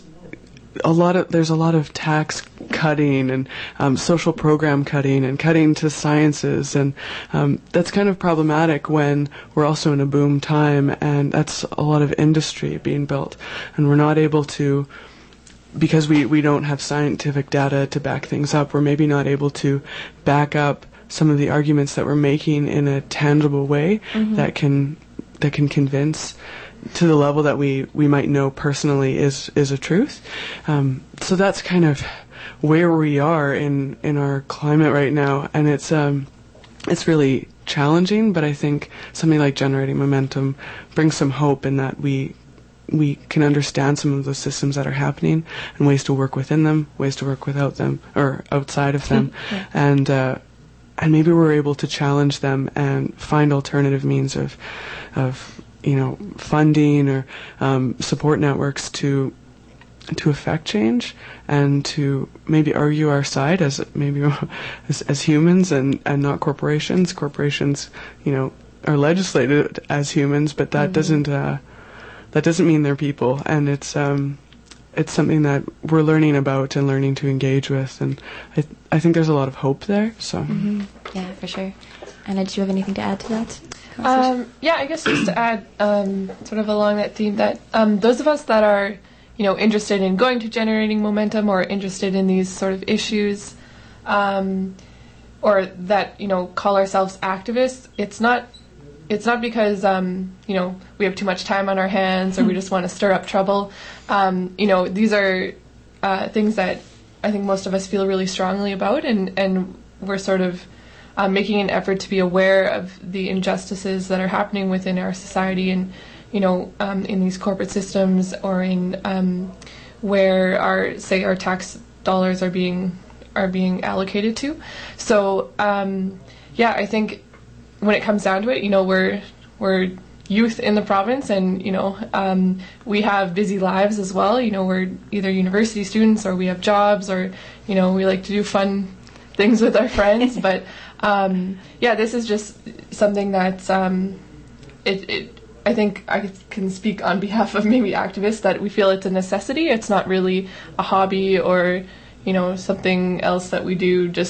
B: a lot of there's a lot of tax cutting and um, social program cutting and cutting to sciences, and um, that's kind of problematic when we're also in a boom time, and that's a lot of industry being built, and we're not able to, because we, we don't have scientific data to back things up, we're maybe not able to back up some of the arguments that we're making in a tangible way mm-hmm. that can that can convince to the level that we, we might know personally is is a truth. Um, so that's kind of where we are in, in our climate right now, and it's um it's really challenging. But I think something like Generating Momentum brings some hope in that we we can understand some of those systems that are happening and ways to work within them, ways to work without them or outside of them, yeah. and uh, and maybe we're able to challenge them and find alternative means of of you know, funding or um, support networks to to affect change and to maybe argue our side as maybe as, as humans and, and not corporations. Corporations, you know, are legislated as humans, but that mm-hmm. doesn't uh, that doesn't mean they're people. And it's um, it's something that we're learning about and learning to engage with. And I th- I think there's a lot of hope there. So
G: mm-hmm. yeah, for sure. Anna, do you have anything to add to that?
C: Um, yeah, I guess just to add, um, sort of along that theme, that um, those of us that are, you know, interested in going to Generating Momentum or interested in these sort of issues, um, or that, you know, call ourselves activists, it's not, it's not because, um, you know, we have too much time on our hands or we just want to stir up trouble. Um, you know, these are uh, things that I think most of us feel really strongly about, and, and we're sort of Uh, making an effort to be aware of the injustices that are happening within our society, and you know, um, in these corporate systems, or in um, where our say our tax dollars are being are being allocated to. So um, yeah, I think when it comes down to it, you know, we're we're youth in the province, and you know, um, we have busy lives as well. You know, we're either university students or we have jobs, or you know, we like to do fun things with our friends, but. Um, yeah, this is just something that um, it, it. I think I can speak on behalf of maybe activists that we feel it's a necessity. It's not really a hobby or, you know, something else that we do just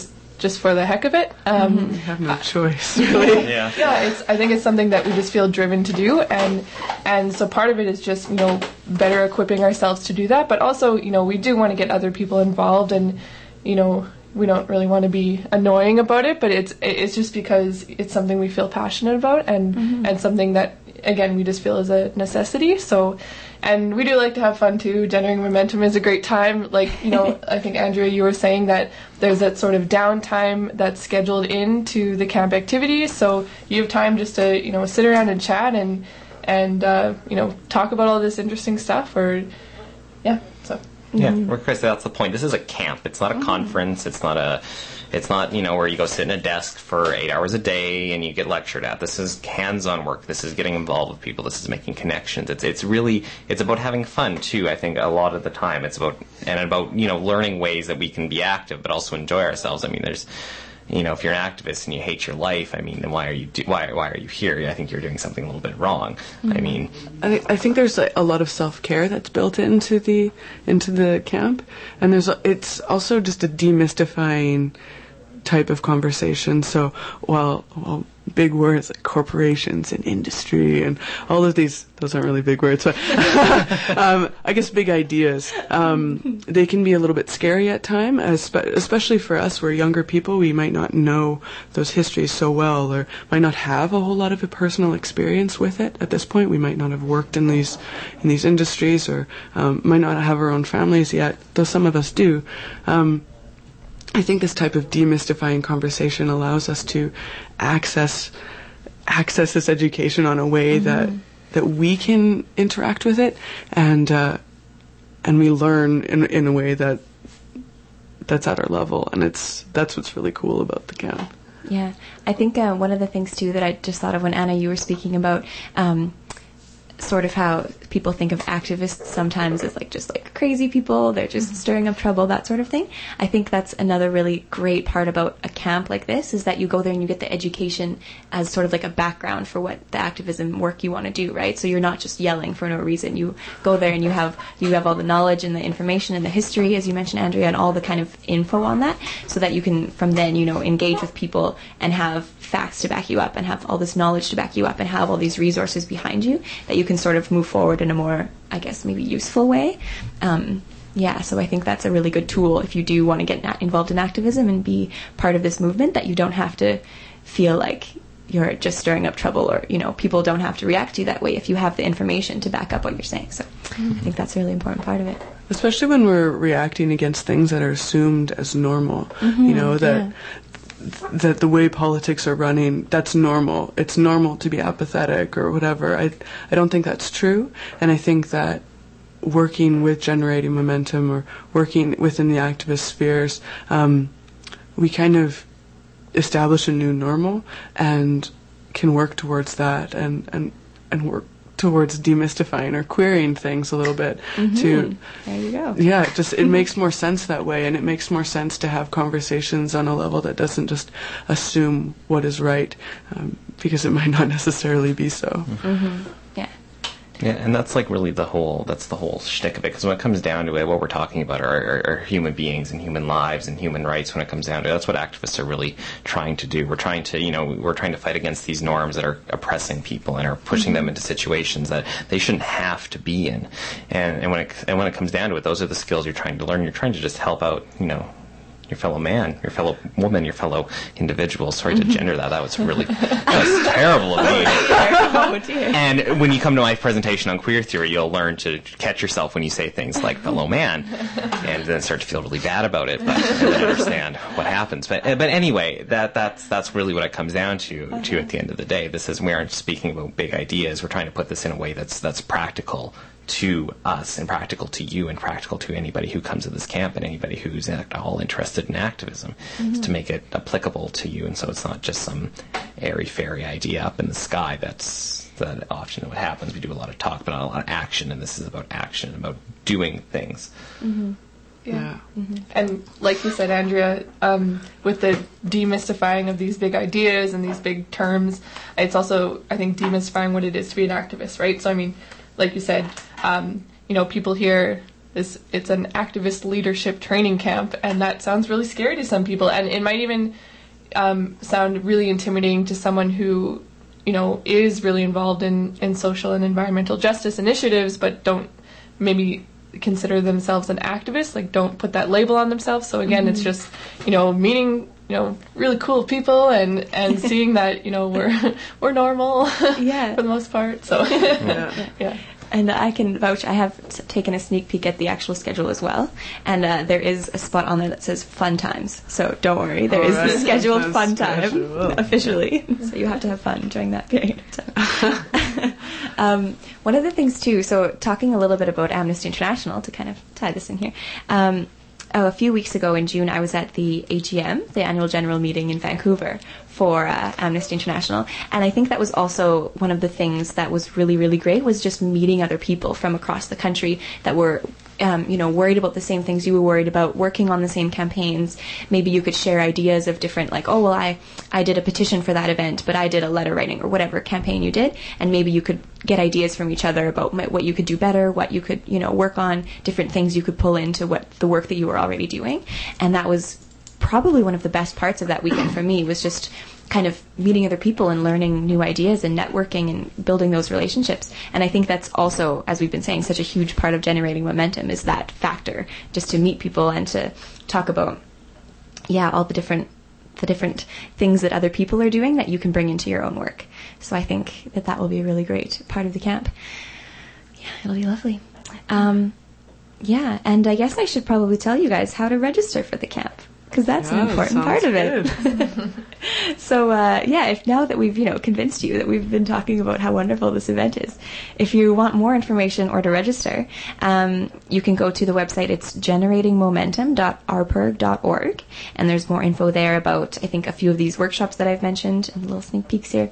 C: just for the heck of it. Um,
B: We have no choice, really.
D: Yeah.
C: yeah, it's, I think it's something that we just feel driven to do, and and so part of it is just, you know, better equipping ourselves to do that, but also, you know, we do want to get other people involved, and, you know, we don't really want to be annoying about it, but it's it's just because it's something we feel passionate about, and mm-hmm. and something that, again, we just feel is a necessity. So, and we do like to have fun too. Generating Momentum is a great time. Like, you know, I think, Andrea, you were saying that there's that sort of downtime that's scheduled into the camp activities. So you have time just to, you know, sit around and chat and, and uh, you know, talk about all this interesting stuff, or, yeah, so.
D: Yeah, mm-hmm. Chris, that's the point. This is a camp. It's not a mm-hmm. conference. It's not a, it's not, you know, where you go sit in a desk for eight hours a day and you get lectured at. This is hands-on work. This is getting involved with people. This is making connections. It's it's really, it's about having fun too, I think, a lot of the time. It's about, and about, you know, learning ways that we can be active but also enjoy ourselves. I mean, there's, you know, if you're an activist and you hate your life, I mean, then why are you do, why why are you here? I think you're doing something a little bit wrong. Mm-hmm. I mean,
B: I think I think there's a, a lot of self-care that's built into the into the camp, and there's a, it's also just a demystifying type of conversation. So while well, big words like corporations and industry and all of these, those aren't really big words, but um, I guess big ideas, um, they can be a little bit scary at times, especially for us. We're younger people. We might not know those histories so well, or might not have a whole lot of a personal experience with it at this point. We might not have worked in these in these industries, or um, might not have our own families yet, though some of us do. Um, I think this type of demystifying conversation allows us to access access this education on a way mm-hmm. that that we can interact with it, and uh, and we learn in in a way that that's at our level, and it's that's what's really cool about the camp.
G: Yeah, I think uh, one of the things too that I just thought of when Anna, you were speaking about. Um, sort of how people think of activists sometimes as like just like crazy people, they're just mm-hmm. stirring up trouble, that sort of thing. I think that's another really great part about a camp like this, is that you go there and you get the education as sort of like a background for what the activism work you want to do, right? So you're not just yelling for no reason. You go there and you have you have all the knowledge and the information and the history, as you mentioned, Andrea, and all the kind of info on that, so that you can from then, you know, engage with people and have facts to back you up, and have all this knowledge to back you up, and have all these resources behind you that you can sort of move forward in a more, I guess, maybe useful way. Um, yeah, so I think that's a really good tool if you do want to get na- involved in activism and be part of this movement, that you don't have to feel like you're just stirring up trouble, or, you know, people don't have to react to you that way if you have the information to back up what you're saying. So mm-hmm. I think that's a really important part of it.
B: Especially when we're reacting against things that are assumed as normal, mm-hmm, you know, that... Yeah. that the way politics are running, that's normal. It's normal to be apathetic or whatever. I I don't think that's true. And I think that working with Generating Momentum, or working within the activist spheres, um, we kind of establish a new normal and can work towards that, and, and, and work towards demystifying or querying things a little bit.
G: Mm-hmm.
B: To
G: there you go.
B: Yeah, it just it makes more sense that way, and it makes more sense to have conversations on a level that doesn't just assume what is right, um, because it might not necessarily be so.
G: Mm-hmm. Yeah.
D: Yeah, and that's like really the whole, that's the whole shtick of it, because when it comes down to it, what we're talking about are, are, are human beings and human lives and human rights. When it comes down to it, that's what activists are really trying to do. We're trying to, you know, we're trying to fight against these norms that are oppressing people and are pushing mm-hmm. them into situations that they shouldn't have to be in. And, and when it, and when it comes down to it, those are the skills you're trying to learn. You're trying to just help out, you know, your fellow man, your fellow woman, your fellow individual. Sorry to gender that. That was really, that was terrible of me.
G: Oh, dear.
D: And when you come to my presentation on queer theory, you'll learn to catch yourself when you say things like fellow man, and then start to feel really bad about it, but and then understand what happens. But but anyway, that that's that's really what it comes down to. Uh-huh. To at the end of the day, this is, we aren't speaking about big ideas. We're trying to put this in a way that's that's practical to us, and practical to you, and practical to anybody who comes to this camp, and anybody who's at all interested in activism, mm-hmm. is to make it applicable to you. And so it's not just some airy-fairy idea up in the sky. That's that often what happens. We do a lot of talk, but not a lot of action, and this is about action, about doing things.
C: Mm-hmm. Yeah. Mm-hmm. And like you said, Andrea, um, with the demystifying of these big ideas and these big terms, it's also, I think, demystifying what it is to be an activist, right? So, I mean, like you said, um, you know, people hear this it's an activist leadership training camp, and that sounds really scary to some people, and it might even um, sound really intimidating to someone who, you know, is really involved in, in social and environmental justice initiatives, but don't maybe consider themselves an activist, like don't put that label on themselves. So again, mm-hmm. it's just, you know, meeting, you know, really cool people and, and seeing that, you know, we're we're normal
G: yeah.
C: for the most part. So
B: yeah.
C: yeah.
G: And I can vouch, I have t- taken a sneak peek at the actual schedule as well. And uh, there is a spot on there that says fun times. So don't worry, there
B: All
G: is
B: right.
G: the scheduled
B: That's
G: fun time
B: special.
G: officially. So you have to have fun during that period of time. um, one of the things too, so talking a little bit about Amnesty International to kind of tie this in here. Um, oh, a few weeks ago in June, I was at the A G M, the annual general meeting in Vancouver, for uh, Amnesty International, and I think that was also one of the things that was really, really great, was just meeting other people from across the country that were, um, you know, worried about the same things you were worried about, working on the same campaigns. Maybe you could share ideas of different, like, oh, well, I, I did a petition for that event, but I did a letter writing or whatever campaign you did, and maybe you could get ideas from each other about what you could do better, what you could, you know, work on, different things you could pull into what the work that you were already doing. And that was probably one of the best parts of that weekend for me, was just kind of meeting other people and learning new ideas and networking and building those relationships. And I think that's also, as we've been saying, such a huge part of generating momentum, is that factor, just to meet people and to talk about, yeah, all the different the different things that other people are doing that you can bring into your own work. So I think that that will be a really great part of the camp. Yeah, it'll be lovely. Um, yeah, and I guess I should probably tell you guys how to register for the camp, because that's
B: yeah,
G: an important part of it. So, uh, yeah, if now that we've, you know, convinced you that we've been talking about how wonderful this event is, if you want more information or to register, um, you can go to the website. It's generating momentum dot r p e r g dot org, and there's more info there about, I think, a few of these workshops that I've mentioned, and little sneak peeks here,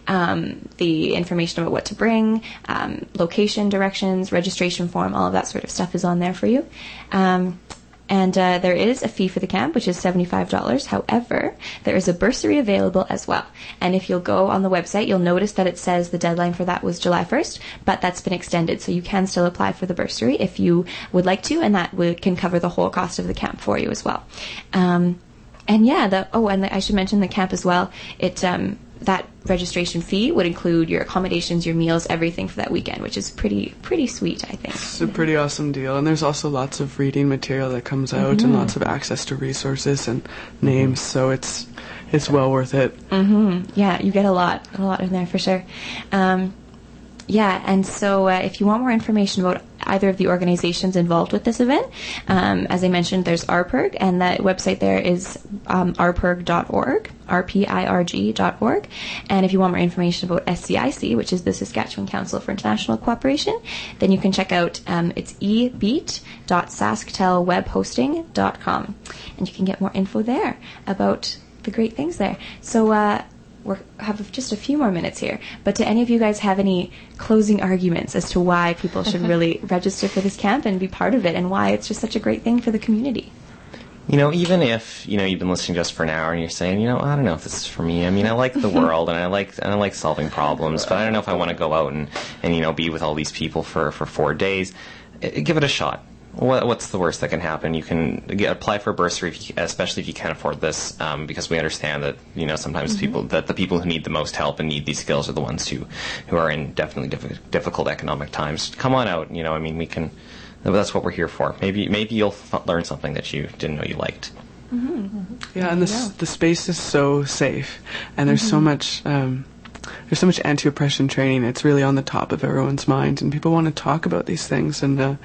G: um, the information about what to bring, um, location, directions, registration form, all of that sort of stuff is on there for you. Um, And uh, there is a fee for the camp, which is seventy-five dollars. However, there is a bursary available as well. And if you'll go on the website, you'll notice that it says the deadline for that was July first, but that's been extended. So you can still apply for the bursary if you would like to, and that would, can cover the whole cost of the camp for you as well. Um, and yeah, the, oh, and the, I should mention the camp as well. It um, that registration fee would include your accommodations, your meals, everything for that weekend, which is pretty pretty sweet, I think.
B: It's a pretty awesome deal, and there's also lots of reading material that comes out, mm-hmm. and lots of access to resources and names, so it's it's well worth it.
G: Mm-hmm. Yeah, you get a lot, a lot in there for sure. Um, yeah, and so uh, if you want more information about either of the organizations involved with this event, um, as I mentioned, there's R P E R G, and the website there is um, r p e r g dot org, R P I R G dot org. And if you want more information about S C I C, which is the Saskatchewan Council for International Cooperation, then you can check out, um, it's e beat dot sasktel web hosting dot com, and you can get more info there about the great things there. So, uh, we have just a few more minutes here, but do any of you guys have any closing arguments as to why people should really register for this camp and be part of it, and why it's just such a great thing for the community?
D: You know, even if, you know, you've been listening just for an hour and you're saying, you know, I don't know if this is for me. I mean, I like the world and I like and I like solving problems, but I don't know if I want to go out and, and you know, be with all these people for, for four days. I, give it a shot. What, what's the worst that can happen? You can get, apply for a bursary, if you, especially if you can't afford this, um, because we understand that, you know, sometimes mm-hmm. people that the people who need the most help and need these skills are the ones who, who are in definitely diff- difficult economic times. Come on out. You know, I mean, we can. That's what we're here for. Maybe maybe you'll f- learn something that you didn't know you liked.
B: Mm-hmm. Yeah, and the the space is so safe, and there's mm-hmm. so much. Um, There's so much anti-oppression training. It's really on the top of everyone's mind, and people want to talk about these things. And uh,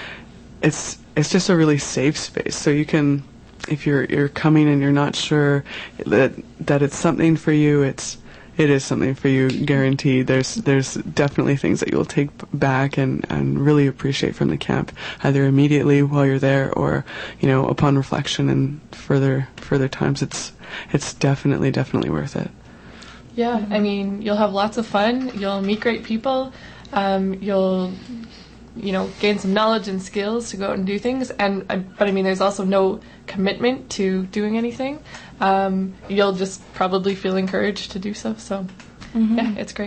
B: it's it's just a really safe space. So you can, if you're you're coming and you're not sure that that it's something for you, it's it is something for you, guaranteed. There's there's definitely things that you'll take back and, and really appreciate from the camp, either immediately while you're there or, you know, upon reflection and further further times. It's it's definitely definitely worth it.
C: Yeah, I mean, you'll have lots of fun. You'll meet great people. Um, you'll, you know, gain some knowledge and skills to go out and do things. And uh, but I mean, there's also no commitment to doing anything. Um, you'll just probably feel encouraged to do so. So, mm-hmm. yeah, it's great.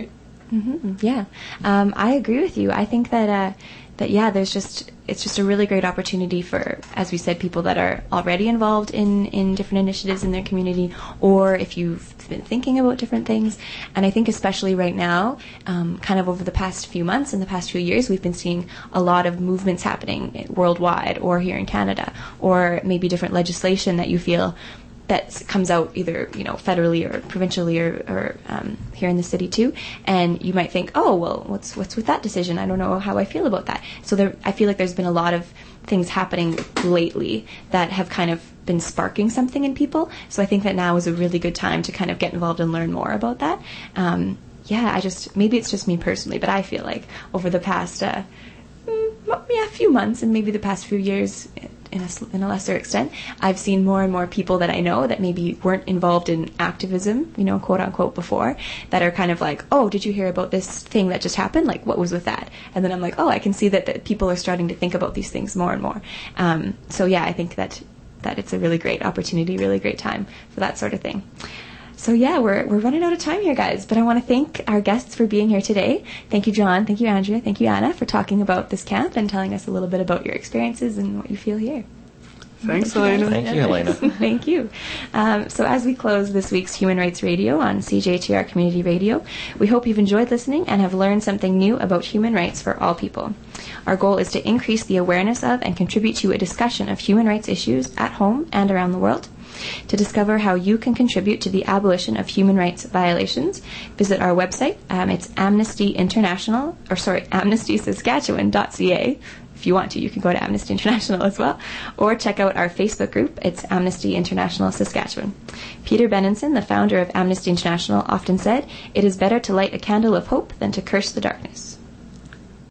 G: Mm-hmm. Yeah, um, I agree with you. I think that uh, that yeah, there's just it's just a really great opportunity for, as we said, people that are already involved in, in different initiatives in their community, or if you've been thinking about different things. And I think especially right now, um, kind of over the past few months and the past few years, we've been seeing a lot of movements happening worldwide or here in Canada, or maybe different legislation that you feel that comes out either, you know, federally or provincially or, or um, here in the city too, and you might think, oh, well, what's what's with that decision? I don't know how I feel about that. So there, I feel like there's been a lot of things happening lately that have kind of been sparking something in people. So I think that now is a really good time to kind of get involved and learn more about that. Um, yeah, I just, maybe it's just me personally, but I feel like over the past, uh, mm, yeah, few months and maybe the past few years, in a, in a lesser extent, I've seen more and more people that I know that maybe weren't involved in activism, you know, quote unquote, before, that are kind of like, oh, did you hear about this thing that just happened? Like, what was with that? And then I'm like, oh, I can see that, that people are starting to think about these things more and more. Um, so yeah, I think that, that it's a really great opportunity, really great time for that sort of thing. So yeah, we're we're running out of time here, guys, but I want to thank our guests for being here today. Thank you, John. Thank you, Andrea. Thank you, Anna, for talking about this camp and telling us a little bit about your experiences and what you feel here.
B: Thanks, Helena.
D: Thank you, Helena.
G: Thank you. Um, so as we close this week's Human Rights Radio on C J T R Community Radio, we hope you've enjoyed listening and have learned something new about human rights for all people. Our goal is to increase the awareness of and contribute to a discussion of human rights issues at home and around the world. To discover how you can contribute to the abolition of human rights violations, visit our website. Um, it's Amnesty International, or sorry, amnesty saskatchewan dot c a. If you want to, you can go to Amnesty International as well, or check out our Facebook group. It's Amnesty International Saskatchewan. Peter Benenson, the founder of Amnesty International, often said, "It is better to light a candle of hope than to curse the darkness."